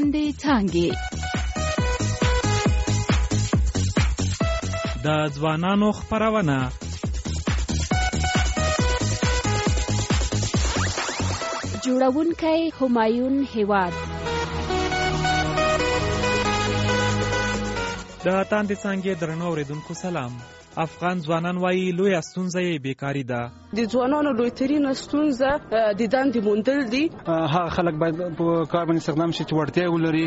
تاندې څانګې. د ځوانانو خپرونه. جوړونکی همایون هیواد. د تاندې څانګې درنو اوریدونکو سلام. افغان ځوانان وایي لویه ستونزه یې بیکاري ده. د ځوانانو لوی ترینه ستونزه د دندې موندل دي. هغه خلک باید په کار باندې استخدام شي چې وړتیا ولري.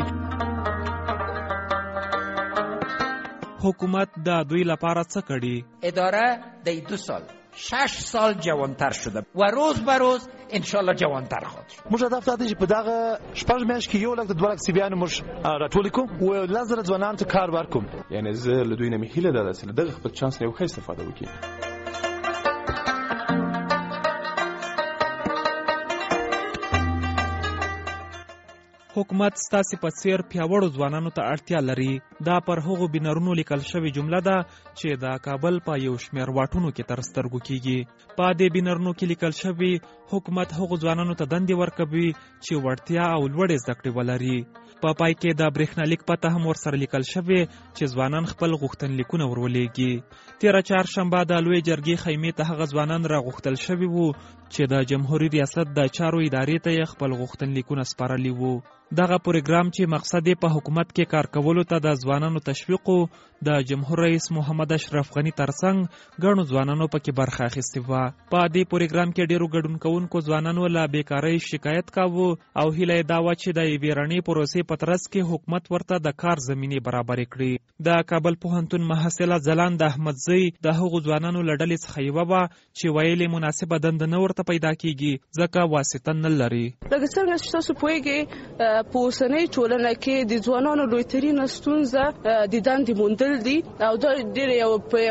حکومت د دوی لپاره څه کړي؟ اداره د 2 سال 6 سال جوانتر شده و روز به روز انشالله جوانتر خواهد شد. موږ هدف دا دی چې په دغه شپږ میاشتې کې 1 لک د 2 لک سیبیانو موږ راټول کړو او 1000 ځوانانو ته کار ورکوم. یعنی زه له دوی نه مې هیله ده چې دغه خپل چانس نه یو ښه استفاده وکړي. حکومت ستاسې په څیر پیاوړو ځوانانو ته اړتیا لري. دا پر هغو بینرونو لیکل شوی جمله ده چې د کابل په یو شمېر واټونو کې تر سترګو کیږي. په دې بینرونو کې لیکل شوی حکومت هغو ځوانانو ته دندې ورکوي چې وړتیا او لوړې زده کړې ولري. په پای کې د برېښنالیک پته هم ورسره لیکل شوی چې ځوانان خپل غوښتنلیکونه ورولېږي. تېره چهارشنبه د لویې جرګې خیمې ته هغه ځوانان راغوښتل شوي وو چې د جمهوریت ریاست د چارو ادارې ته یې خپل غوښتنلیکونه سپارلي وو. دغه پروګرام چې مقصد یې په حکومت کې کار کولو ته د ځوانانو تشویق و، د جمهور رئیس محمد اشرف غني ترڅنګ ګڼو ځوانانو پکې برخه اخیستې وه. په دې پروګرام کې ډېرو ګډون کوونکو ځوانانو له بیکارۍ شکایت کاوه او هیله یې دا وه چې د یوې رڼې پروسې په ترڅ کې حکومت ورته د کار زمینې برابرې کړي. د کابل پوهنتون محصله ځلاند احمدزی د هغو ځوانانو له ډلې څخه یوه وه چې ویلې مناسبه دنده نه ورته پیدا کیږي ځکه واسطه نه لري. لکه څنګه چې تاسو پوهیږئ په اوسنۍ ټولنه کې د ځوانانو لوی ترینه ستونزه د دندې موندل دي او دا ډېر یو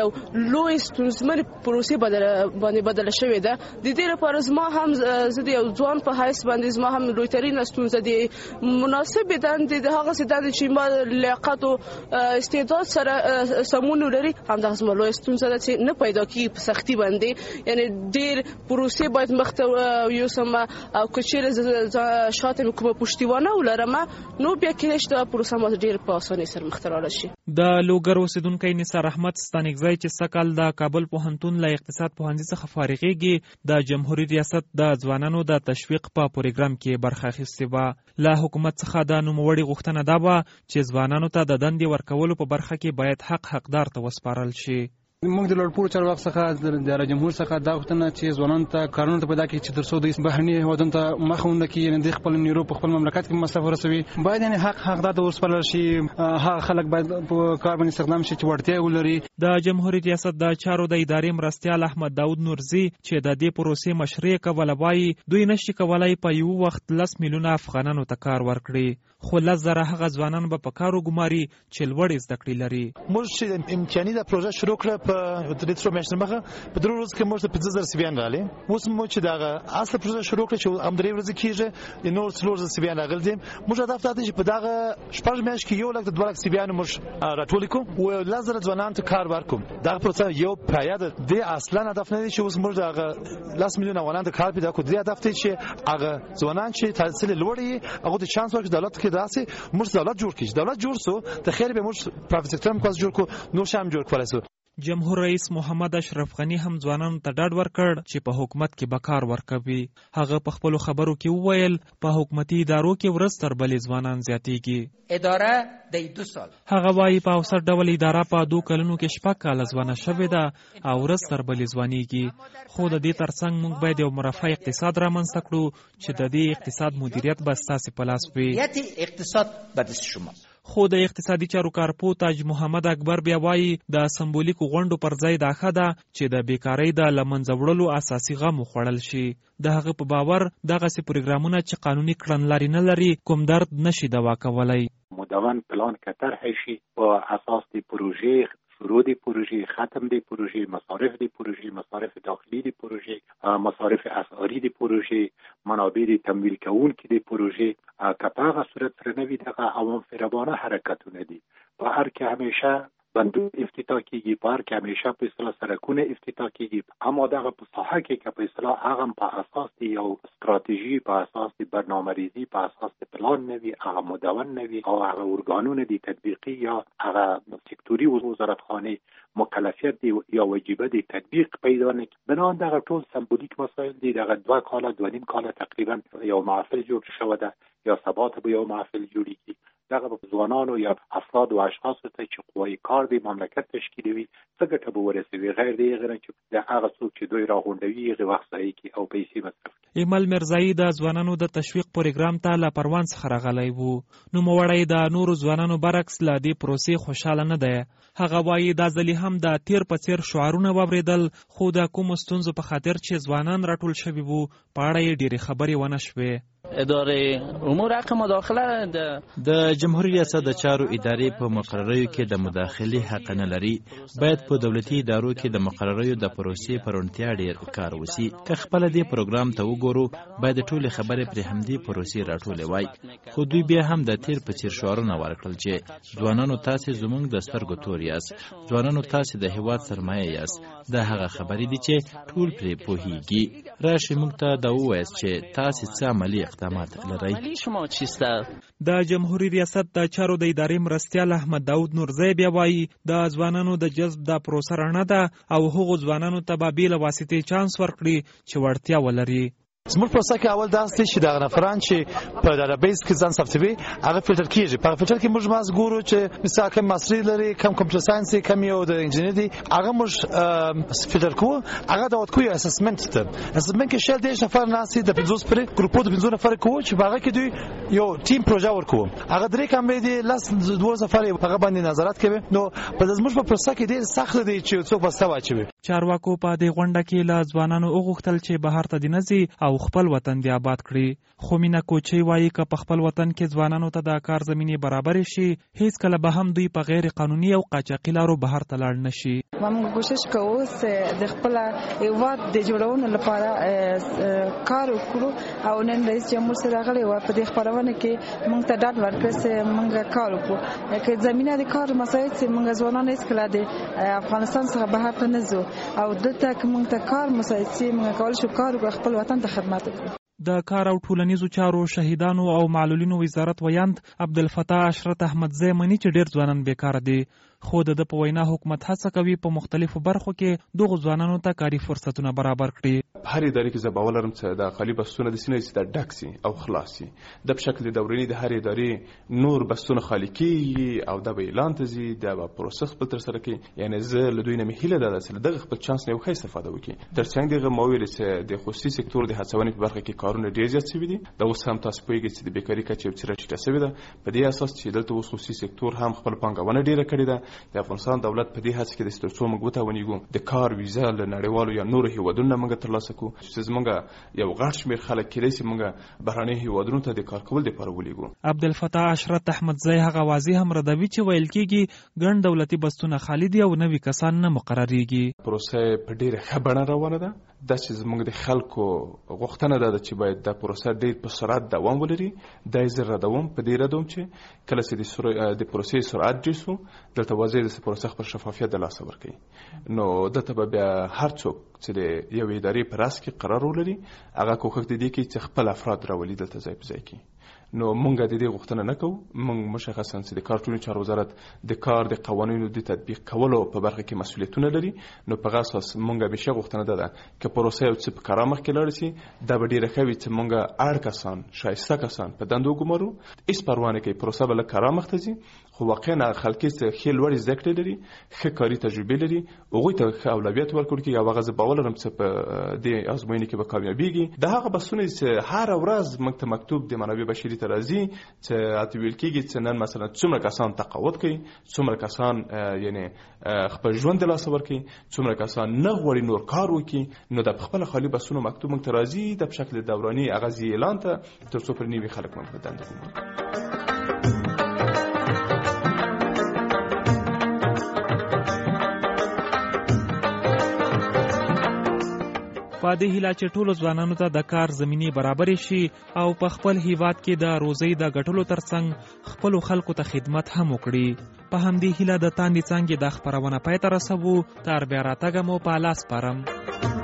لوی ستونزمنې پروسې باندې بدله شوې ده. د دې لپاره زما هم زه د یو ځوان په حیث باندې زما هم لوی ترینه ستونزه د مناسبې دندې د هغسې دندې چې ما لیاقت او استعداد سره سمون ولري همدغه زما لویه ستونزه ده چې نه پیدا کېږي په سختي باندې. یعنې ډېر پروسې باید مخته یوسم او که چېرې شاته مې کومه پشتیوانه ولرم نو بیا کېدای شي دا پروسه ما ډېر په اسانۍ سره مخته راوړل شي. د لوګر اوسیدونکی نثار احمد ستانکزی چې سږ کال د کابل پوهنتون له اقتصاد پوهنځي څخه فارغېږي د جمهوریت ریاست د ځوانانو د تشویق په پروګرام کې برخه اخیستې وه. له حکومت څخه د نوموړي غوښتنه دا وه چې ځوانانو ته د دندې ورکولو په برخه کې باید حقدار ته وسپارل شي. موږ د لوړپوړو چارواکو څخه د رئیس جمهور څخه دا غوښتنه چې ځوانانو ته کارونه ته پیدا کړي چې تر څو د بهرني هېوادونو ته مخه ونه کړي، یعنې د خپل نیرو په خپل مملکت کې مصرف ورسوي. باید یعنې حقدار ته وسپارل شي. هغه خلک باید په کار باندې استخدام شي چې وړتیا ولري. د جمهوریت ریاست د چارو د ادارې مرستیال احمد داود نورزي چې د دې پروسې مشري کوله وایي دوی نشي کولای په یو وخت 10 میلیونه افغانانو ته کار ورکړي، خو 10,000 هغه ځوانان به په کار وګماري چې لوړې زده کړې لري. موږ چې امکاني دا پروژه شروع کړه په میاشتې مخه په 3 ورځو کې موږ ته 15,000 سیبیان راغلي. اوس موږ چې دغه اصل پروژه شروع کړه چې هم 3 ورځې کېږي د نور 3 سیبیان راغلي دي. موږ هدف دا دی چې په دغه شپږ میاشتې کې 1 لک د 2 لک سیبیانو موږ راټول کړو او 1000 ځوانانو ته کار ورکوم. دغه پروسه یو پایه ده. د اصلا هدف نه دی چې اوس موږ دغه 10 میلیونه افغانانو ته کار پیدا کړو. د هدف دی چې هغه ځوانان چې تحصیل لوړ یې هغه ته چانس ورکړي دولت کې راسي موږ دولت جوړ کړي. دولت جوړ سو ته خیر به موږ پرایویت سکتور هم کوز جوړ کو نو شام جوړ کولای سو. جمهور رئیس محمد اشرف غني هم ځوانانو ته ډاډ ورکړ چې په حکومت کې به کار ورکوي. هغه په خپلو خبرو کې وویل په حکومتي ادارو کې ورځ تر بلې ځوانان زیاتېږي. اداره د 2 سال هغه وایي په اوسط ډول اداره په 2 کلونو کې 6 کاله ځوانه شوې ده او ورځ تر بلې ځوانېږي. خو د دې ترڅنګ موږ باید یو مرفع اقتصاد رامنځته کړو چې د دې اقتصاد مدیریت به ستاسې په لاس وي. اقتصاد به دست شما. خو د اقتصادي چارو کارپو تاج محمد اکبر بیا وایي د سمبولیکو غونډو پر ځای دا ښه ده چې د بیکارۍ د له منځه وړلو اساسي غم وخوړل شي. د هغه په باور دغسې پروګرامونه چې قانوني کړنلارې نه لري کوم درد نشي دوا کولی. مدون پلان که طرح شي با اساس د پروژې شروع دی پروژه، ختم دی پروژه، مصارف دی پروژه، مصارف داخلی دی پروژه، مصارف اسعاری دی پروژه، منابع دی تمویل کوونکي دی پروژه که په هغه صورت سره نوي دغه عوام فریبانه حرکتونه دي. په هر کې همیشه بندونه افتتاح کیږي، پارک همیشه په اصطلاح سرکونه افتتاح کیږي. اما دغه په ساحه کې که په اصطلاح هغه په اساس دی یو استراتیژي، په اساس دی برنامه‌ریزی، په اساس دی پلان نوي، هغه مدون نوي او هغه ارګانونه دی تطبیقي یا هغه سکتوري وزارتخانه مکلفیت دی یا وجیبه دی تطبیق پیدا نه کی. بنابراین دغه ټول سمبولیک مسائل دی. دغه 2 کال تقریبا یو محفل جوړ شوه ده یا سبا ته به یو محفل جوړیږي. دغه ځوانانو یا افراد او اشخاص ته چې قوی کار دی مملکت تشکیلوي څه ګټه به ورسوي، غیر دی غیر چې د هغه څوک چې دوی راغونډوي هغه وخت ځای کی او پیسې مصرف. ایمل مرزایی د ځوانانو د تشویق پروګرام ته له پروان څخه راغلی وو. نو موړی د نورو ځوانانو برعکس له دې پروسې خوشاله نه دی. هغه وایي دا ځلې هم د تیر په څیر شعارونه واورېدل، خو د کومو ستونزو په خاطر چې ځوانان راټول شوي وو په اړه یې ډېرې خبرې ونه شوې. اداره امور حق مداخله د جمهوریت ریاست د چارو ادارې په مقرریو کې د مداخلې حق نه لري. باید په دولتي ادارو کې د مقرریو د پروسې پر اړتیا ډیر کار وسی. که خپل دې پروګرام ته وګورو باید ټول خبرې پر همدې پروسې راټولې وای. خو دوی بیا هم د تیر په څیر شعارونه ورکړل چې ځوانانو تاسو زموږ د سترګو تور یاست، ځوانانو تاسو د هیواد سرمایه یاست. دا هغه خبرې دي چې ټول پرې پوهیږي. راشي موږ ته دا ووایست چې تاسو څه عملي اقدامات لرئ. د جمهوریت ریاست د چارو د ادارې مرستیال احمد داود نورزی بیا وایي د ځوانانو د جذب د پروسه رڼا ده او هغو ځوانانو ته به بېله واسطې چانس ورکړي چې وړتیا ولري. زموږ پروسه کې اول داسې چې د نفران چې په ډیټابیس کې ځان ثبتوي هغه فلټر کیږي. په فلټر کې موږ ماس ګورو چې مثال کم ماستری لري، کم کمپیوټر ساينس، کم یو د انجینری، هغه موږ فلټر کوو. هغه د وټکو اسسمنت ته اسسمنت کې شل دیش نفر ناسي د 50 پر ګروپو د 50 نفر کوو چې هغه کې دوی یو ټیم پروژه ورکو. هغه درې کم دی لاس 2 نفر هغه باندې نظارت کوي. نو په زموږ په پروسه کې ډیر سخت دی چې څوک وسته واچوي. چارواکو په دې غونډه کې له ځوانانو وغوښتل چې بهر ته دینځي او خپل وطن دی آباد کړي. خو مینا کوچي وایي که په خپل وطن کې ځوانانو ته د کار زمینه برابر شي هیڅ کله به هم دوی په غیر قانوني او قاچاقي لارو بهر ته لاړ نشي. موږ کوشش کوو چې د خپل هیواد د جوړونې لپاره کار وکړو او نن رئیس جمهور سره غلي و په دې خبرونه کې موږ ته ډاډ ورکړ چې موږ کار وکړو. که زمينه د کار مسایل چې موږ ځوانان هیڅ کله د افغانستان څخه بهر ته نه ځو او دلته موږ ته کار مسایل چې موږ کول شو کار وکړو خپل وطن ته خدمت وکړو. د کار او ټولنیزو چارو شهیدانو او معلولینو وزارت ویاند عبدالفتاح اشرت احمدزی مني چې ډیر ځوانان بیکاره دي، خو د په وینا حکومت هڅه کوي په مختلفو برخو کې دغه ځوانانو ته کاري فرصتونه برابر کړي. هر ادارې کې زه باور لرم چې د خالی بسونه د سینې د ډکسي او خلاصي د په شکل دورینی د هر ادارې نور بسونه خالی کیږي او د اعلان ته زی د پروسس په تر سره کې. یعنی زه له دوی نه مهیله ده چې دغه خپل چانس نه وخی استفاده وکړي. ترڅنګ دغه مویل چې د خصوصي سکتور د هڅونې په برخه کې کارونه ډیر زیات شوي دي. د اوس هم تاسو پوهیږئ چې د بیکاری کچه چې راټیټه شوې ده. په دې اساس چې دلته اوس خصوصي سکتور هم خپل پانګونه ډیره کړې ده. د افغانستان دولت په دې هڅه کې د سترڅو موږ وته ونیګو د کار ویزا له نړیوالو یا نورو هیوادونو موږ ترلاسه کوو چې زموږ یو غټ شمېر خلک کېدای شي موږ بهرني هیوادونو ته د کار کول لپاره ولېږو. عبدالفتاح اشرت احمدزی هغه واضح هم ردوي چې ویل کېږي ګڼ دولتي بسونه خالي دي او نوي کسان نه مقرریږي. پروسه په ډیره ښه بڼه روانه ده. دا چې زموږ د خلکو غوښتنه ده چې باید د پروسه ډیر په سرعت دوام ولري. دا یې زه ردوم په دې ردوم چې کله چې د پروسې سرعت ډېر شو دلته واضح د پروسه خپل شفافیت د لاسه ورکوي. نو دلته به بیا هر څوک چې د یو ادارې په راس کې قرار ولري هغه کوښښ دی چې خپل افراد راولي دلته ځای په ځای کې. نو مونږ د دې غوښتنه نه کوو. مونږ مشخصاً چې د کار ټولنیز چارو وزارت د کار د قوانینو د تطبیق کولو په برخه کې مسؤلیتونه لري. نو په هغه اساس مونږ به شي غوښتنه ده چې پروسه یو څه په کار مخ کې لاړ شي. دا به ډیره کوي چې مونږ اړ کسان شایسته کسان په دندو ګمارو. هیڅ پروا نه کوي پروسه بل کار مخ ته ځي. خو واقعا خلک چې خېل وړي ذکر لري، ښه کاری تجربه لري، هغه ته اولویت ورکړي چې هغه غزه باور لرم چې په دې ازموینه کې به کامیابیږي. دا هغه بسونه چې هر ورځ موږ ته مکتوب د منابع بشري ته راځي چې اته ویل کېږي چې نن مثلا څومره کسان تقاعد کوي، څومره کسان یعنی خپل ژوند د لاسه ورکوي، څومره کسان نه غواړي نور کار وکړي. نو د خپل خالی بسونه مکتوب موږ ته راځي د شکل دوراني اغازي اعلان ته تر څو پر نیوي خلک موږ دند کوو. په دې هیله چې ټولو ځوانانو ته د کار زمینې برابرې شي او په خپل هیواد کې د روزۍ د ګټلو ترڅنګ خپلو خلکو ته خدمت هم وکړي. په همدې هیله د تاندې څانګې د خپرونه پای ته رسوو. تر بیا راتګه مو په لاس سپارم.